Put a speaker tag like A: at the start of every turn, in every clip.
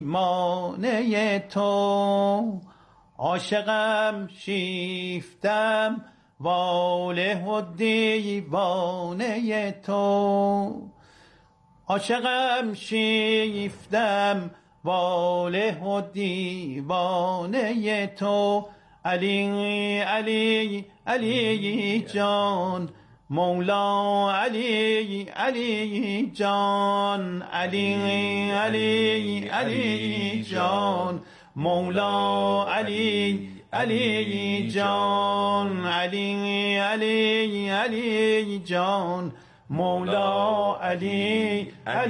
A: مانع تو عاشقم شیفتم واله و دیوانه تو عاشقم شیفتم واله و دیوانه تو علی علی علی جان مولا علی علی جان علی علی علی جان مولا علی علی جان علی علی علی جان مولا علی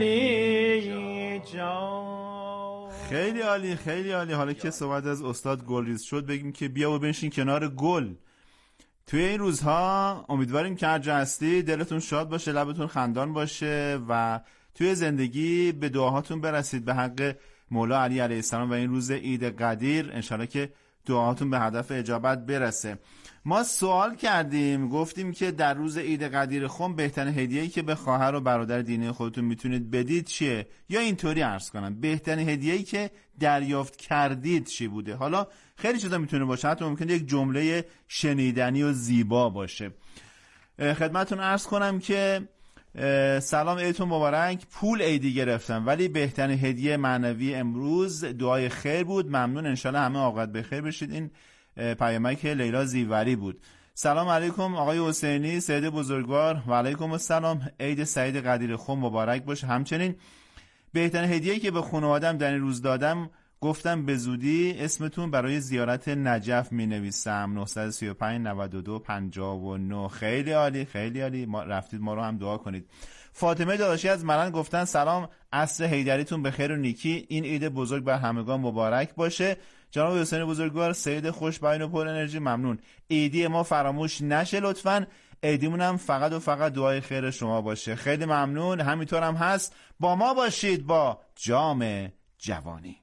A: علی جان.
B: خیلی عالی خیلی عالی. حالا که صحبت از استاد گلریز شد بگیم که بیا و بنشین کنار گل. توی این روزها امیدواریم که هر جا هستی دلتون شاد باشه، لبتون خندان باشه و توی زندگی به دعاهاتون برسید به حق مولا علی علیه السلام و این روز عید قدیر انشالله که دعاهاتون به هدف اجابت برسه. ما سوال کردیم گفتیم که در روز عید قدیر خم بهترین هدیه‌ای که به خواهر و برادر دینی خودتون میتونید بدید چیه؟ یا اینطوری عرض کنم بهترین هدیه‌ای که دریافت کردید چی بوده؟ حالا خیلی چیزا میتونه باشه، حتی ممکنه یک جمله شنیدنی و زیبا باشه. خدمتتون عرض کنم که سلام، عیدتون مبارک. پول عیدی گرفتم ولی بهترین هدیه معنوی امروز دعای خیر بود. ممنون، انشالله همه اوقات بخیر بشید. این پیامک لیلا زیوری بود. سلام علیکم آقای حسینی، سید بزرگوار. و علیکم السلام، عید سعید قدیر خم مبارک باشه. همچنین بهترین هدیه‌ای که به خانواده‌ام در این روز دادم گفتم به زودی اسمتون برای زیارت نجف می‌نویسم. 935 92 59. خیلی عالی خیلی عالی. ما رفتید ما رو هم دعا کنید. فاطمه داداشی از ملند گفتن سلام، عصر حیدریتون به خیر و نیکی. این عید بزرگ بر همگان مبارک باشه. جناب حسین بزرگوار، سید خوشبین و پر انرژی، ممنون. عیدی ما فراموش نشه لطفاً. عیدیمون هم فقط و فقط دعای خیر شما باشه. خیلی ممنون. همینطور هم هست. با ما باشید با جام جوانی.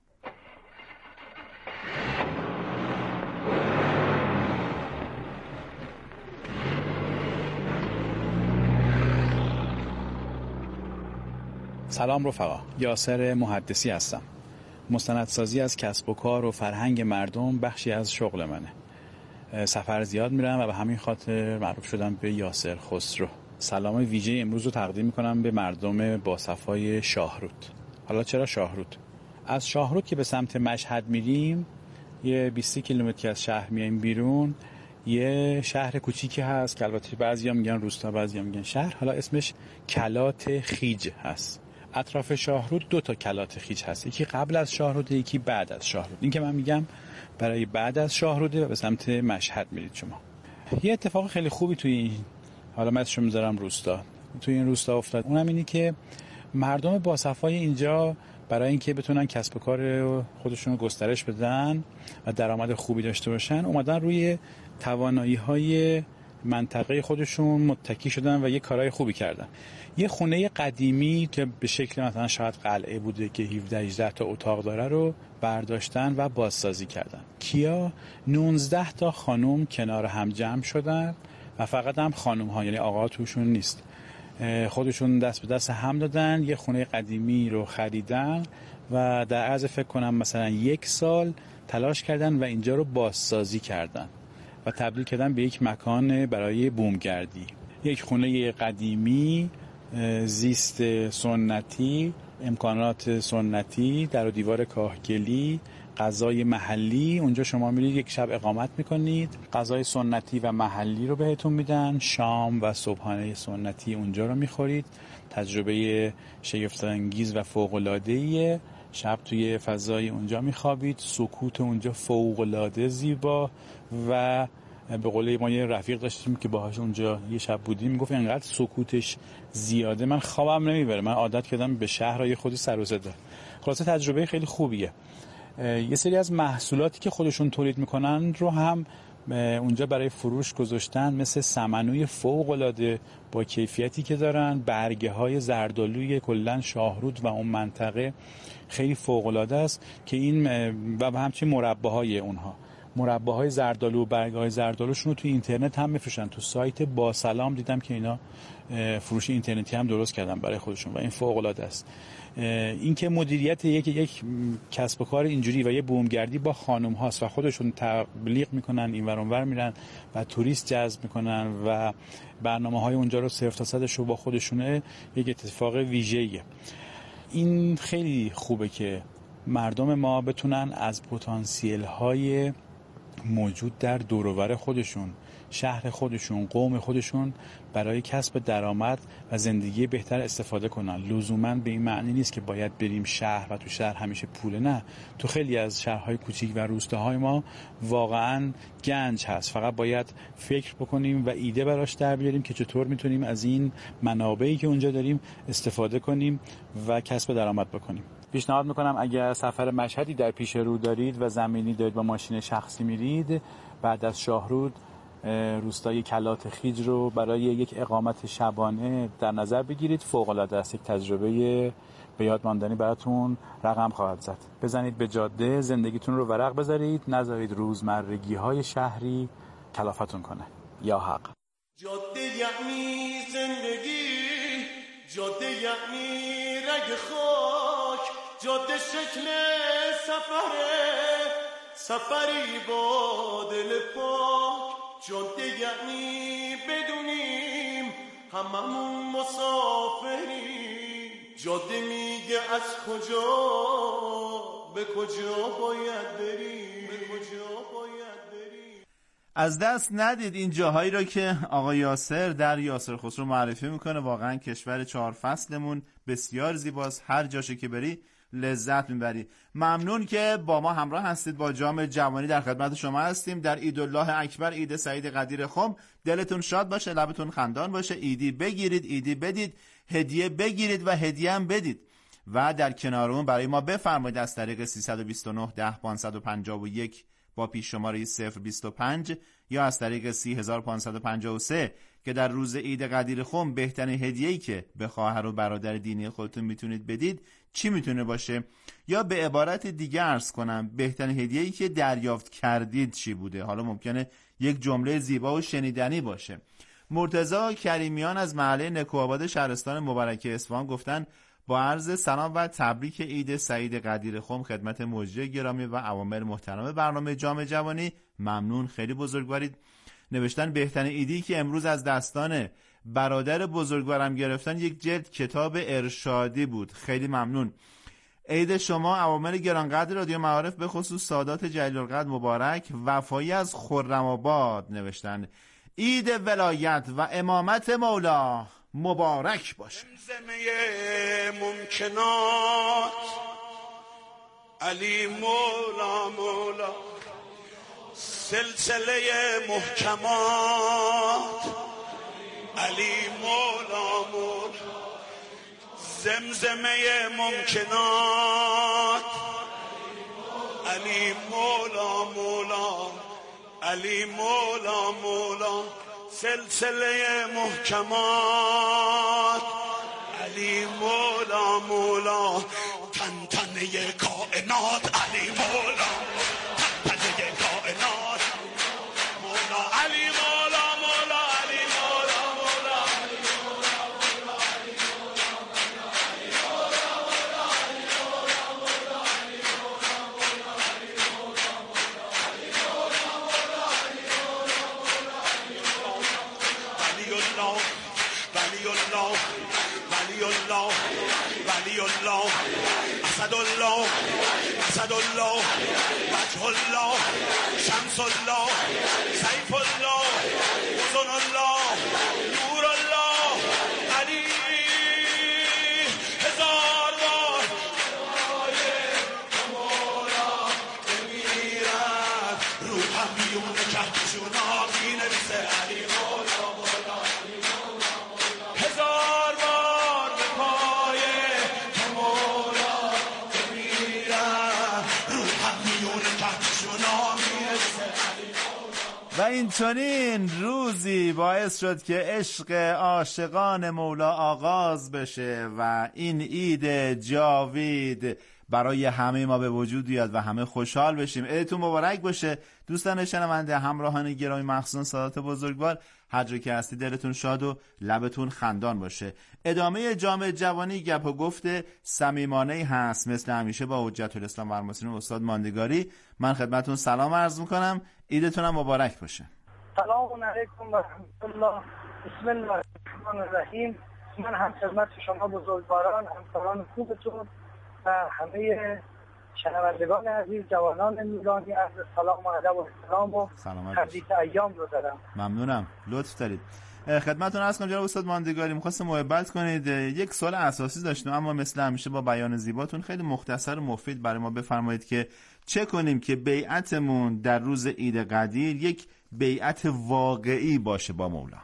C: سلام رفقا، یاسر محدثی هستم. مستندسازی از کسب و کار و فرهنگ مردم بخشی از شغل منه. سفر زیاد میرم و به همین خاطر معروف شدم به یاسر خسرو. سلام ویژه امروز رو تقدیم میکنم به مردم با صفای شاهرود. حالا چرا شاهرود؟ از شاهرود که به سمت مشهد میریم یه 20 کیلومتری از شهر میایم بیرون، یه شهر کوچیکی هست که البته بعضیا میگن روستا بعضیا میگن شهر. حالا اسمش کلات خیج هست. اطراف شاهرود 2 تا کلات خیج هست، یکی قبل از شاهرود یکی بعد از شاهرود. این که من میگم برای بعد از شاهروده و به سمت مشهد میرید شما. یه اتفاق خیلی خوبی توی این، حالا من اسمش میذارم روستا، توی این روستا افتاد. اونم اینی که مردم با صفای اینجا برای اینکه بتونن کسب و کار خودشون رو گسترش بدن و درآمد خوبی داشته باشن اومدن روی توانایی‌های منطقه خودشون متکی شدن و یه کارهای خوبی کردن. یه خونه قدیمی که به شکل مثلا شاید قلعه بوده که 17-18 تا اتاق داره رو برداشتن و بازسازی کردن. کیا 19 تا خانم کنار هم جمع شدن و فقط هم خانم ها، یعنی آقا توشون نیست، خودشون دست به دست هم دادن یه خونه قدیمی رو خریدن و در عرض فکر کنم مثلا 1 سال تلاش کردن و اینجا رو بازسازی کردن و تبدیل کردن به یک مکان برای بومگردی. یک خونه قدیمی، زیست سنتی، امکانات سنتی، در و دیوار کاهگلی، غذای محلی. اونجا شما میرید یک شب اقامت میکنید، غذای سنتی و محلی رو بهتون میدن، شام و صبحانه سنتی اونجا رو میخورید. تجربه شگفت‌انگیز و فوق‌العاده‌ایه. شب توی فضای اونجا میخوابید، سکوت اونجا فوق‌العاده زیبا و به قول ما یه رفیق داشتیم که باهاش اونجا یه شب بودیم، میگفت انقدر سکوتش زیاده من خوابم نمیبره، من عادت کردم به شهرهای خودی سر و صدا. خلاصه تجربه خیلی خوبیه. یه سری از محصولاتی که خودشون تولید میکنن رو هم اونجا برای فروش گذاشتن، مثل سمنوی فوق‌العاده با کیفیتی که دارن، برگه های زردآلوی کلن شاهرود و اون منطقه خیلی فوق‌العاده است که این و همچنین مرباهای اونها. مرباهای زردآلو و برگ‌های زردآلوشون رو توی اینترنت هم می‌فروشن. تو سایت با سلام دیدم که اینا فروش اینترنتی هم درست کردن برای خودشون و این فوق‌العاده است. این که مدیریت یک کسب و کار اینجوری و یه بومگردی با خانم هاست و خودشون تبلیغ میکنن، این ور اون ور میرن و توریست جذب میکنن و برنامه‌های اونجا رو صفر تا صدش رو با خودشونه، یک اتفاق ویژه‌ایه. این خیلی خوبه که مردم ما بتونن از پتانسیل‌های موجود در دور و بر خودشون، شهر خودشون، قوم خودشون برای کسب درآمد و زندگی بهتر استفاده کنن. لزوماً به این معنی نیست که باید بریم شهر و تو شهر همیشه پوله، نه. تو خیلی از شهرهای کوچیک و روستاهای ما واقعاً گنج هست، فقط باید فکر بکنیم و ایده براش در بیاریم که چطور میتونیم از این منابعی که اونجا داریم استفاده کنیم و کسب درآمد بکنیم. پیشنهاد میکنم اگر سفر مشهدی در پیش رو دارید و زمینی دارید با ماشین شخصی میرید، بعد از شاهرود روستای کلات خیج رو برای یک اقامت شبانه در نظر بگیرید. فوق‌العاده است، یک تجربه به یاد ماندنی براتون رقم خواهد زد. بزنید به جاده، زندگیتون رو ورق بذارید، نذارید روزمرگی‌های شهری کلافتون کنه. یا حق.
D: جاده یعنی زندگی، جاده یعنی رگ خاک، جاده شکل سفری با دل پاک. جاده یعنی بدونیم هممون مسافریم، جاده میگه از کجا به کجا باید بریم.
B: از دست ندید این جاهایی را که آقا یاسر در یاسر خسرو معرفی میکنه. واقعا کشور 4 فصلمون بسیار زیباست، هر جاشه که بری لذت میبری. ممنون که با ما همراه هستید. با جام جوانی در خدمت شما هستیم در عیدالله اکبر، عید سعید قدیر خم. دلتون شاد باشه، لبتون خندان باشه، عیدی بگیرید، عیدی بدید، هدیه بگیرید و هدیه هم بدید و در کنارمون برای ما بفرمایید از طریق 329 10 551 با پیش شماره 025 یا از طریق 30553 که در روز عید قدیر خم بهترین هدیه‌ای که به خواهر و برادر دینی خودتون میتونید بدید چی میتونه باشه؟ یا به عبارت دیگه عرض کنم بهترین هدیه‌ای که دریافت کردید چی بوده؟ حالا ممکنه یک جمله زیبا و شنیدنی باشه. مرتضی کریمیان از محله نکوآباد شهرستان مبارکه اصفهان گفتن با عرض سلام و تبریک عید سعید قدیر خم خدمت مجری گرامی و عوامل محترم برنامه جام جوانی. ممنون، خیلی بزرگوارید. نوشتن بهترین عیدی که امروز از دستان برادر بزرگوارم گرفتن یک جلد کتاب ارشادی بود. خیلی ممنون. عید شما عوامل گرانقدر رادیو معارف به خصوص سادات جلیل القدر مبارک. وفایی از خرم‌آباد نوشتن عید ولایت و امامت مولا مبارک باشه.
E: زمزمه ممکنات علی مولا مولا، سلسله محکمات علی مولا مولا، زمزمه ممکنات علی مولا مولا، علی مولا مولا، سلسله محکمات علی مولا مولا، تنتنه کائنات علی مولا، تنتنه کائنات مولا علی مولا مولا، علی مولا مولا، علی مولا مولا، علی مولا مولا، علی مولا مولا، علی مولا مولا، علی مولا مولا، علی مولا مولا، علی مولا مولا، علی مولا مولا، علی الله ولی الله ولی الله ولی الله، اسد الله اسد الله، وجه الله شمس الله سیف الله حسن الله نور الله، علی هزار بار مولا بمیرد، روحم بیون کهکشونا می نویسه علی مولا مولا، علی مولا مولا، هزار بار به پای تو مولا بمیرد، روحم بیون کهکشونا می نویسه علی مولا.
B: و این چنین روزی باعث شد که عشق عاشقان مولا آغاز بشه و این عید جاوید برای همه ما به وجود بیاد و همه خوشحال بشیم. عیدتون مبارک باشه دوستان شنونده، همراهان گرامی، مخصوصا سادات بزرگوار. هر جا که هستی دلتون شاد و لبتون خندان باشه. ادامه جام جوانی گپ و گفت صمیمانه‌ای هست مثل همیشه با حجت الاسلام و المسلمین استاد ماندگاری. من خدمتتون سلام عرض میکنم، عیدتون هم مبارک باشه.
F: سلام علیکم و رحمت الله. بسم الله الرحمن الرحیم. من هم خدمت شما بزرگواران، همکاران خوبتون و همه شنوندگان عزیز، جوانان نورانی، عرض سلام و ادب و احترام و تبریک ایام رو دارم.
B: ممنونم، لطف دارید. خدمتتون عرض کنم جناب استاد ماندگاری، می‌خواستم محبت کنید یک سوال اساسی داشتم، اما مثل همیشه با بیان زیباتون خیلی مختصر و مفید برای ما بفرمایید که چه کنیم که بیعتمون در روز عید قدیر یک بیعت واقعی باشه با مولا.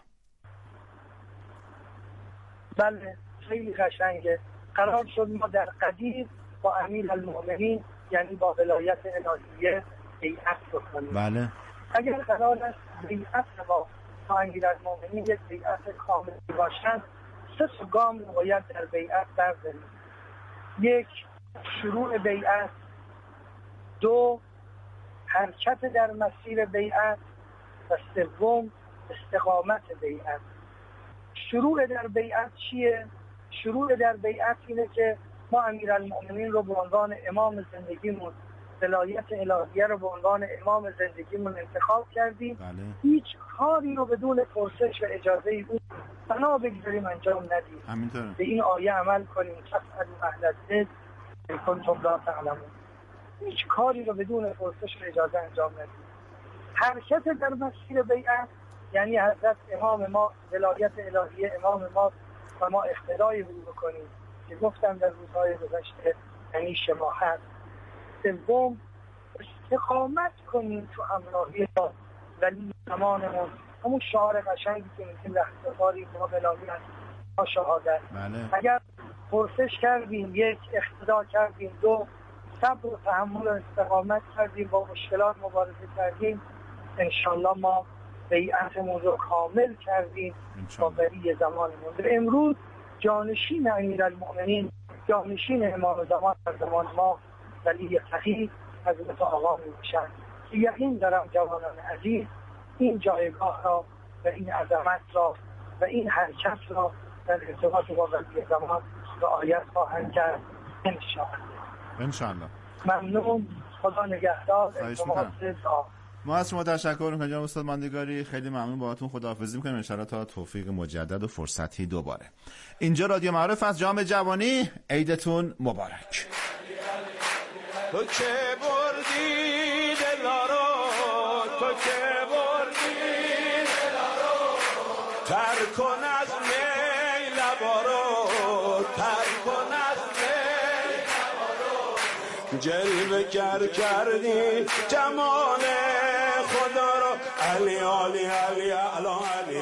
F: بله، خیلی قشنگه. قرار شد ما در قدیر با امیرالمؤمنین یعنی با ولایت الهیه بیعت بکنیم.
B: بله.
F: اگر قرار است بیعت با امیرالمؤمنین یک بیعت کاملی باشد، 3 گام رو باید در بیعت برداریم. 1. شروع بیعت. 2. حرکت در مسیر بیعت. و 3. استقامت بیعت. شروع در بیعت چیه؟ شروع در بیعت اینه که ما امیرالمؤمنین رو به عنوان امام زندگیمون، ولایت الهیه رو به عنوان امام زندگیمون انتخاب کردیم.
B: بله.
F: هیچ کاری رو بدون پرسش و اجازه او بنا بگذاریم انجام ندیم.
B: همینطوره.
F: به این آیه عمل کنیم. فاسألوا اهل الذکر ان کنتم لا تعلمون. هیچ کاری رو بدون پرسش و اجازه انجام ندیم. حرکت در مسیر بیعت یعنی حضرت امام ما، ولایت الهیه امام ما و ما اقتدای او بکنیم که گفتم در روزهای گذشته یعنی شباهت. 3. استقامت کنیم تو همراهی با ولی زمانمون، همون شعار قشنگی که میگیم رهسپاری با ولایت با شهادت.
B: بله.
F: اگر پرسش کردیم، 1 اقتدا کردیم، 2 صبر و تحمل و استقامت کردیم، با مشکلات مبارزه کردیم، انشالله ما بیعتمون رو کامل کردیم با ولی زمانمون. امروز جانشین امیرالمؤمنین، جانشین امام زمان در زمان ما ولی تقی حضرت آقا میشن که یقین دارم جوانان عزیز این جایگاه را و این عظمت را و این حرکت را در ارتباط با ولی زمان رعایت خواهند کرد انشاءالله. ممنون. خدا نگهدار.
B: ما از شما تشکر می‌کنم جناب استاد ماندگاری، خیلی ممنون، باهاتون خداحافظی می‌کنیم ان شاءالله تا توفیق مجدد و فرصتی دوباره. اینجا رادیو معارف از جام جوانی، عیدتون مبارک.
E: تو که بردی دلارو، تو که بردی دلارو، تر کن از می لبارو، تر کن از می لبارو، جلوه کردی جمال خدا رو، علی علی علی علی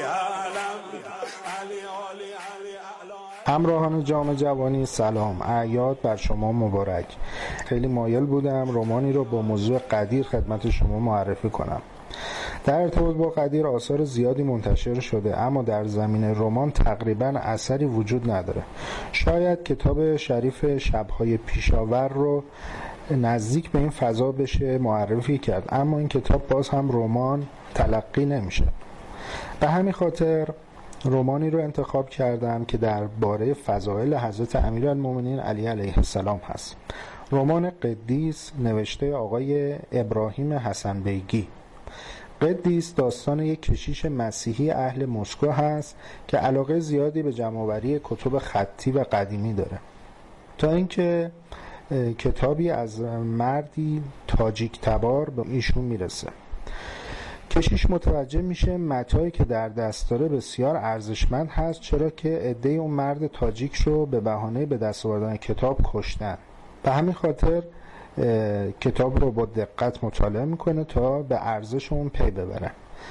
E: علی علی.
G: همراهان جام جوانی سلام، اعیاد بر شما مبارک. خیلی مایل بودم رمانی رو با موضوع قدیر خدمت شما معرفی کنم. در ارتباط با قدیر آثار زیادی منتشر شده، اما در زمینه رمان تقریبا اثری وجود نداره. شاید کتاب شریف شب‌های پیشاور رو نزدیک به این فضا بشه معرفی کرد، اما این کتاب باز هم رمان تلقی نمیشه. به همین خاطر رمانی رو انتخاب کردم که درباره فضائل حضرت امیرالمؤمنین علی علیه السلام هست. رمان قدیس نوشته آقای ابراهیم حسن بیگی. قدیس داستان یک کشیش مسیحی اهل مسکو هست که علاقه زیادی به جمع‌آوری کتب خطی و قدیمی داره، تا اینکه کتابی از مردی تاجیک تبار به ایشون میرسه. کشیش متوجه میشه متاعی که در دست داره بسیار ارزشمند هست، چرا که عده‌ای اون مرد تاجیک رو به بهانه به دست آوردن کتاب کشتن. به همین خاطر کتاب رو با دقت مطالعه میکنه تا به ارزش اون پی ببره.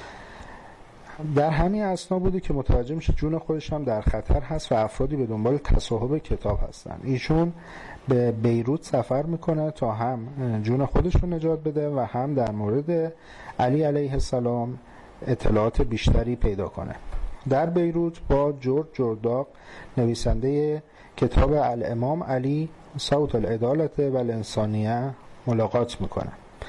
G: در همین اثنا بوده که متوجه میشه جون خودش هم در خطر هست و افرادی به دنبال تصاحب کتاب هستن. ایشون به بیروت سفر میکنه تا هم جون خودش رو نجات بده و هم در مورد علی علیه السلام اطلاعات بیشتری پیدا کنه. در بیروت با جورج جرداق نویسنده کتاب الامام علی صوت العدالت و الانسانیه ملاقات میکنن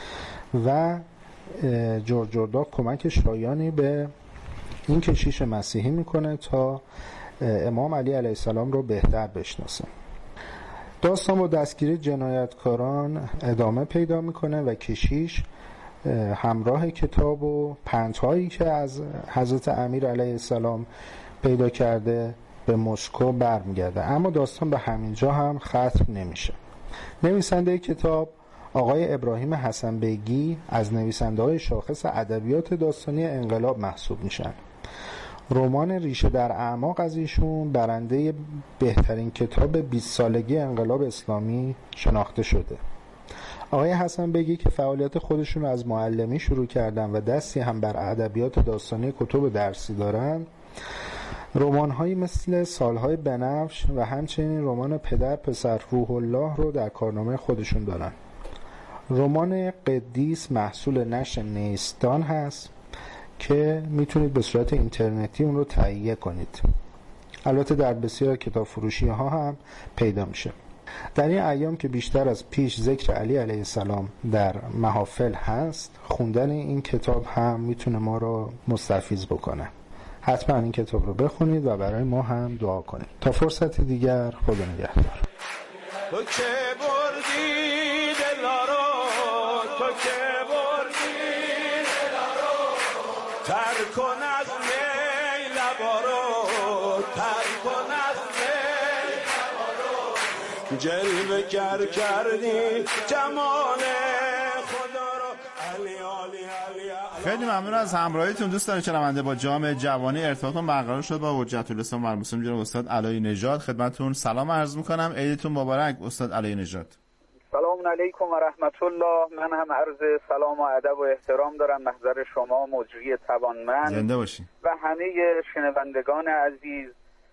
G: و جورج اورداک کمک شایانی به این کشیش مسیحی میکنه تا امام علی علیه السلام رو بهتر بشناسه. داستان با دستگیری جنایتکاران ادامه پیدا میکنه و کشیش همراه کتاب و پندهایی که از حضرت امیر علیه السلام پیدا کرده به مسکو برمیگرده، اما داستان به همینجا هم ختم نمیشه. نویسنده کتاب آقای ابراهیم حسن بیگی از نویسنده‌های شاخص ادبیات داستانی انقلاب محسوب میشن. رمان ریشه در اعماق از ایشون برنده بهترین کتاب 20 سالگی انقلاب اسلامی شناخته شده. آقای حسن بیگی که فعالیت خودشون رو از معلمی شروع کردن و دستی هم بر ادبیات داستانی کتب درسی دارن، رمان‌هایی مثل سالهای بنفش و همچنین رمان پدر پسر روح الله رو در کارنامه خودشون دارن. رمان قدیس محصول نشر نیستان هست که میتونید به صورت اینترنتی اون رو تهیه کنید. البته در بسیار کتاب فروشی ها هم پیدا میشه. در این ایام که بیشتر از پیش ذکر علی علیه السلام در محافل هست، خوندن این کتاب هم میتونه ما رو مستفیض بکنه. حتما این کتاب رو بخونید و برای ما هم دعا کنید. تا فرصت دیگر، خدا نگهدار.
D: تو که بردی دلارو، تو که بردی دلارو، تر کن از می لبارو، تر کن از می لبارو، جلوه گر کردی جمال خدا رو. علی علی علی علی.
B: خیلی ممنون از همراهیتون دوستان شنونده. با جام جوانی ارتباطمون برقرار شد با حجت الاسلام و المسلمین جناب استاد علایی نژاد. خدمتتون سلام عرض می‌کنم. عیدتون مبارک استاد علایی نژاد.
H: سلام علیکم و رحمت الله. من هم عرض سلام و ادب و احترام دارم محضر شما مجری توانمند
B: زنده باشین
H: و همه شنوندگان عزیز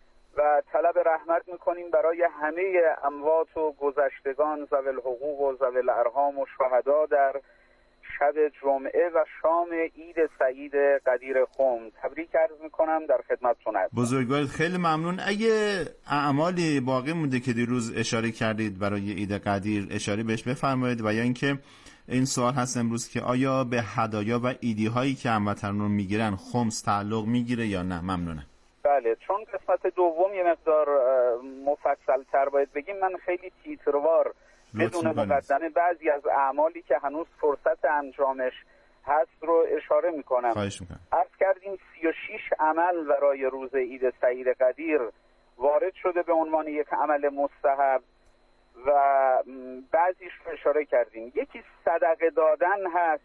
H: و طلب رحمت میکنیم برای همه اموات و گذشتگان ذوی الحقوق و ذوی الارحام و شهدا در شب جمعه و شام عید سعید قدیر خم. تبریک عرض میکنم، در خدمتتون هستم.
B: بزرگوارید، خیلی ممنون. اگه اعمالی باقی مونده که دیروز اشاره کردید برای عید قدیر اشاره بهش بفرمایید، و یا اینکه این سوال هست امروز که آیا به هدایا و عیدی هایی که هموطنان میگیرن خمس تعلق میگیره یا نه؟ ممنونه.
H: بله، چون قسمت دوم یه مقدار مفصل تر باید بگیم، من خیلی تیتروار بدون مقدمه بعضی از اعمالی که هنوز فرصت انجامش هست رو اشاره میکنم.
B: خواهش میکنم.
H: عرض کردیم 36 عمل برای روز عید سعید قدیر وارد شده به عنوان یک عمل مستحب و بعضیش رو اشاره کردیم. یکی صدقه دادن هست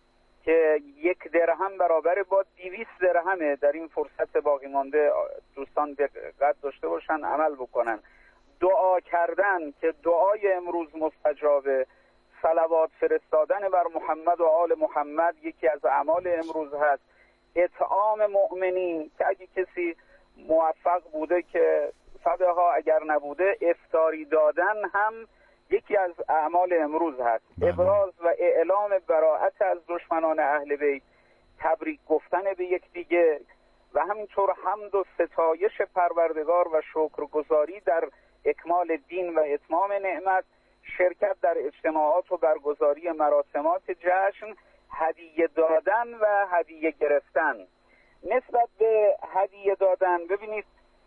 H: که 1 درهم برابر با 200 درهمه. در این فرصت باقی مانده دوستان دقت داشته باشن، عمل بکنن. دعا کردن که دعای امروز مستجابه، صلوات فرستادن بر محمد و آل محمد یکی از اعمال امروز هست. اطعام مؤمنین که اگه کسی موفق بوده که صدقه، اگر نبوده افطاری دادن هم یکی از اعمال امروز هست. ابراز و اعلام براءت از دشمنان اهل بیت، تبریک گفتن به یکدیگه و همینطور حمد و ستایش پروردگار و شکرگزاری در اکمال دین و اتمام نعمت، شرکت در اجتماعات و برگزاری مراسمات جشن، هدیه دادن و هدیه گرفتن. نسبت به هدیه دادن، ببینید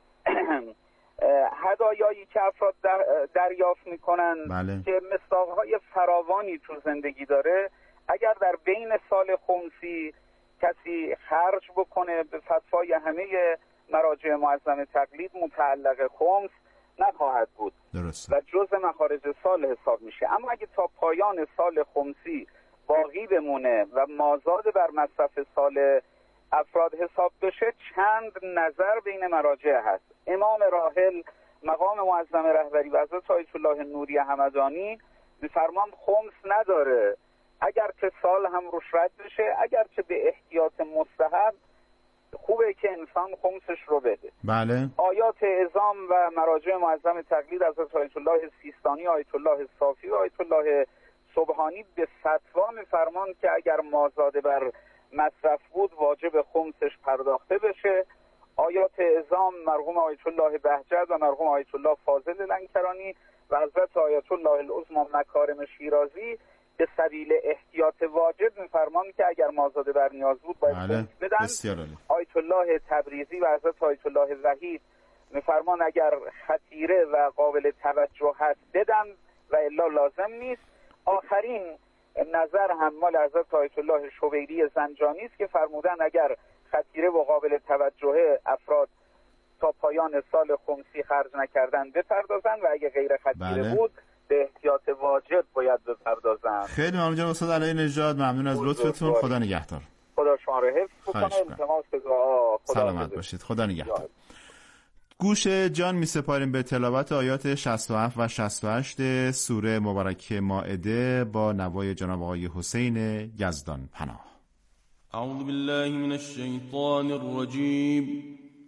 H: هدایایی که افراد دریافت میکنن که مصداقهای فراوانی تو زندگی داره، اگر در بین سال خمسی کسی خرج بکنه به فتوای همه مراجع معظم تقلید متعلق خمس نخواهد بود.
B: درست.
H: و جزء مخارج سال حساب میشه. اما اگه تا پایان سال خمسی باقی بمونه و مازاد بر مصرف سال افراد حساب بشه، چند نظر بین مراجع هست. امام راحل مقام معظم رهبری و حضرت آیت الله نوری همدانی میفرمان خمس نداره، اگر که سال هم روش رد بشه، اگر که به احتیاط مستحب خوبه که انسان خمسش رو بده.
B: بله.
H: آیات اعظام و مراجع معظم تقلید حضرت آیت الله سیستانی، آیت الله صافی و آیت الله سبحانی به فتوا میفرمان که اگر مازاده بر مصرف بود واجب خمسش پرداخته بشه. آیات اعظام مرحوم آیت الله بهجت و مرحوم آیت الله فاضل لنکرانی و حضرت آیت الله العظمی مکارم شیرازی به سبیل احتیاط واجب میفرمان که اگر مازاد بر نیاز بود باید بدن. آیت الله تبریزی و حضرت آیت الله وحید میفرمان اگر خطیره و قابل توجه هست بدن و الا لازم نیست. آخرین نظر هم مال حضرت آیت الله شویری زنجانی است که فرمودن اگر خطیره و قابل توجه افراد تا پایان سال خمسی خرج نکردن بپردازن و اگه غیر خطیره بود به احتیاط واجب باید بپردازن.
B: خیلی ممنون جناب استاد علی نژاد، ممنون از لطفتون. خدا نگهدار.
H: خدا شما رو حفظ کنه. التماس دعا.
B: سلامت باشید. خدا نگهدار. گوش جان می سپاریم به تلاوت آیات 67 و 68 سوره مبارکه مائده با نوای جناب آقای حسین یزدان پناه.
D: اعوذ بالله من الشیطان الرجیم.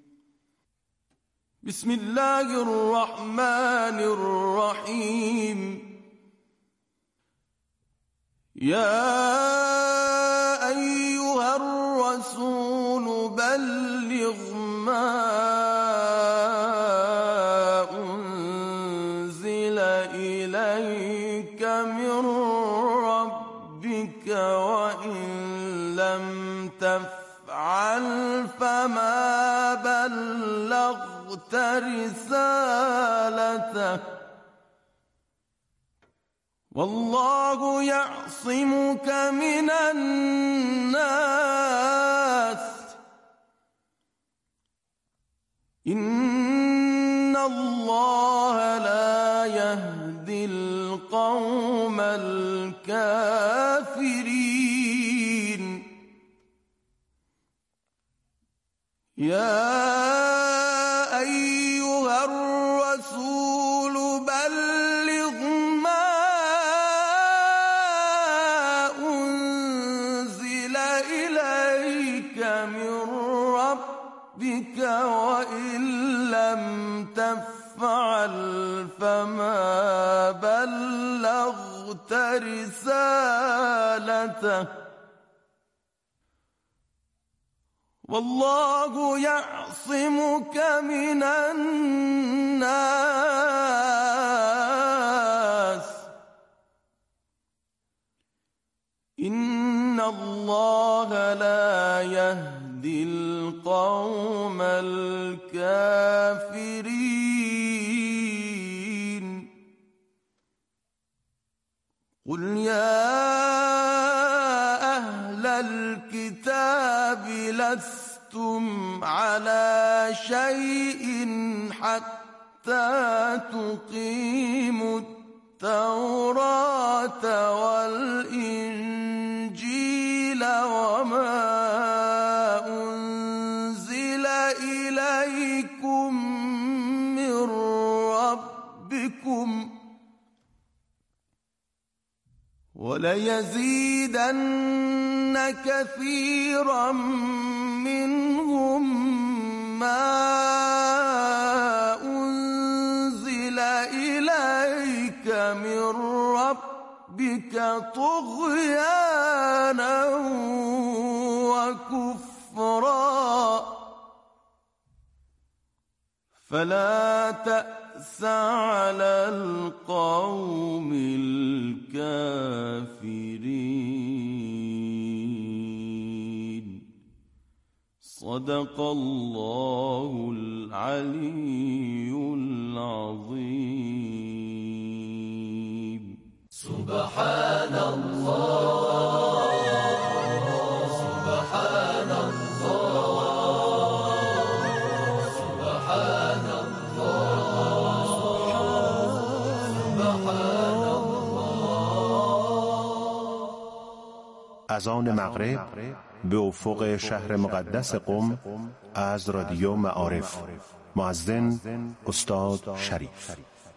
D: بسم الله الرحمن الرحیم. یا ایها الرسول بلغ ما انزل الیک من ربک وان لم تفعل فما بلغت رسالته والله يعصمك من الناس إن الله لا يهدي القوم الكافرين يا أيها الرسول بلغ ما أنزل إليك من ربك وإن لم تفعل فما بلغت رسالته والله يعصمك من الناس إن الله لا يهدي القوم الكافرين قل يا أهل الكتاب لستم على شيء حتى تقيموا التوراة والإنجيل وما أنزل إليكم من ربكم وليزيدن كثيرا منهم ما أنزل إليك من ربك طغيانا وكفرا فلا تأس على القوم الكافرين صدق الله العلي العظيم سبحان الله سبحان الله سبحان الله سبحان الله.
I: اذان مغرب به افق شهر مقدس قم از رادیو معارف. مؤذن استاد شریف.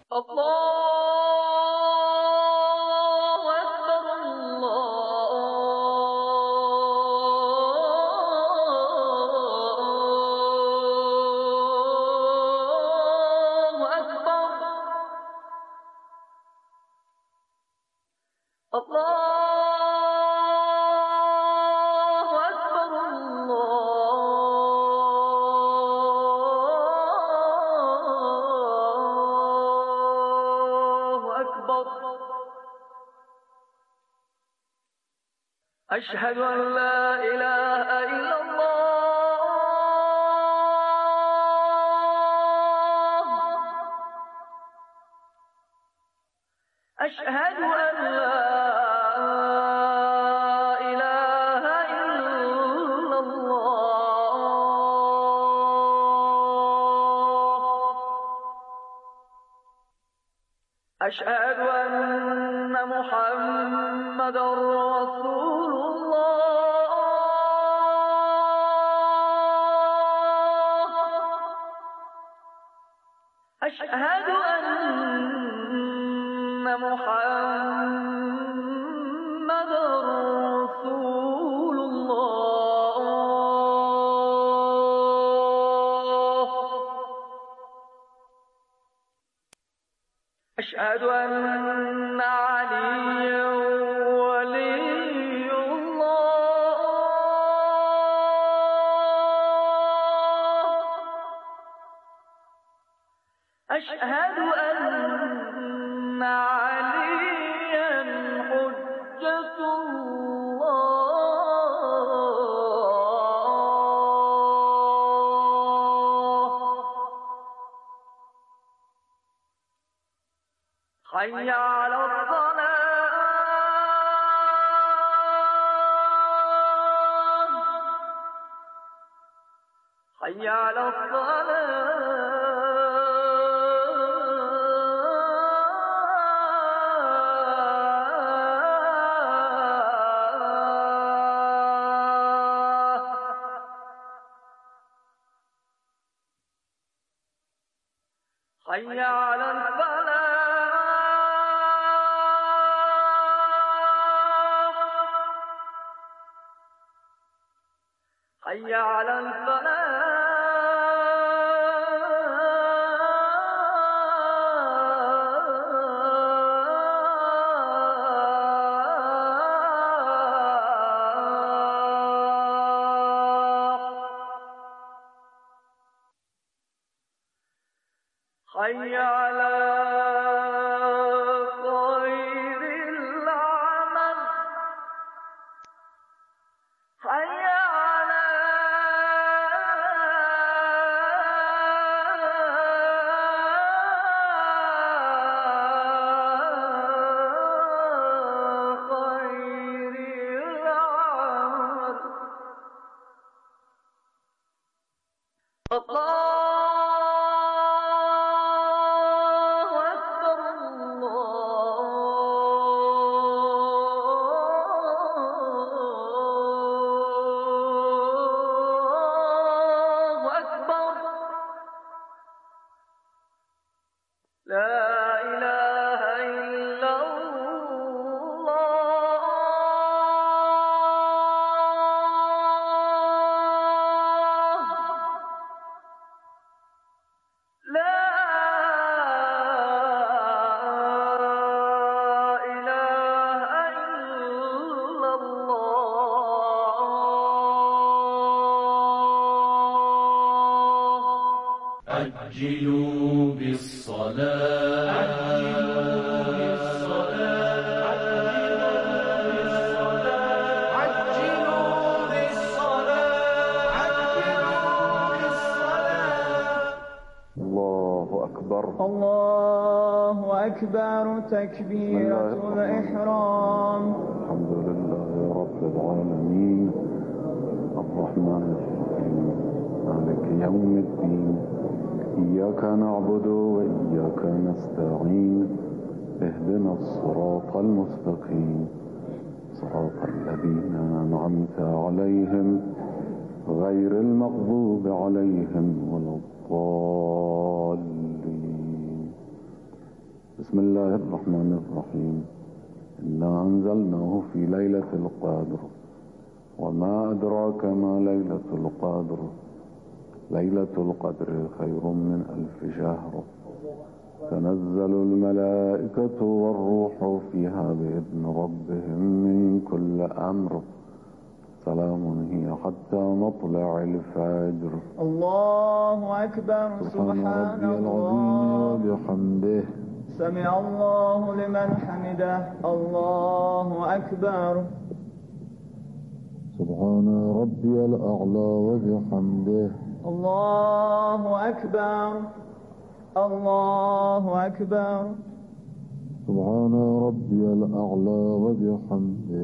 J: الله. أشهد أن لا إله إلا الله أشهد أن لا إله إلا الله أشهد أن محمدًا رسول الله أشهد أن محمدًا رسول الله أشهد أن عليا ولي الله أشهد أن عليا حجة الله حي على الصلاة حي على حي على الفلاح حي على حي على خير العمل حي على خير العمل الله
D: عجلوا بالصلاة عجلوا بالصلاة عجلوا بالصلاة عجلوا بالصلاة
K: الله أكبر
A: الله أكبر تكبيرة الإحرام
K: الحمد لله رب العالمين الرحمن الرحيم مالك يوم الدين إياك نعبد وإياك نستعين اهدنا الصراط المستقيم صراط الذين أنعمت عليهم غير المغضوب عليهم ولا الضالين بسم الله الرحمن الرحيم إنا أنزلناه في ليلة القدر وما أدراك ما ليلة القدر ليلة القدر خير من 1000 شهر تنزل الملائكة والروح فيها بإذن ربهم من كل أمر سلام هي حتى مطلع الفجر
A: الله أكبر
K: سبحان ربي العظيم وبحمده
A: سمع الله لمن حمده الله أكبر
K: سبحان ربي الأعلى وبحمده
A: الله أكبر الله أكبر
K: سبحان ربي الأعلى وبحمده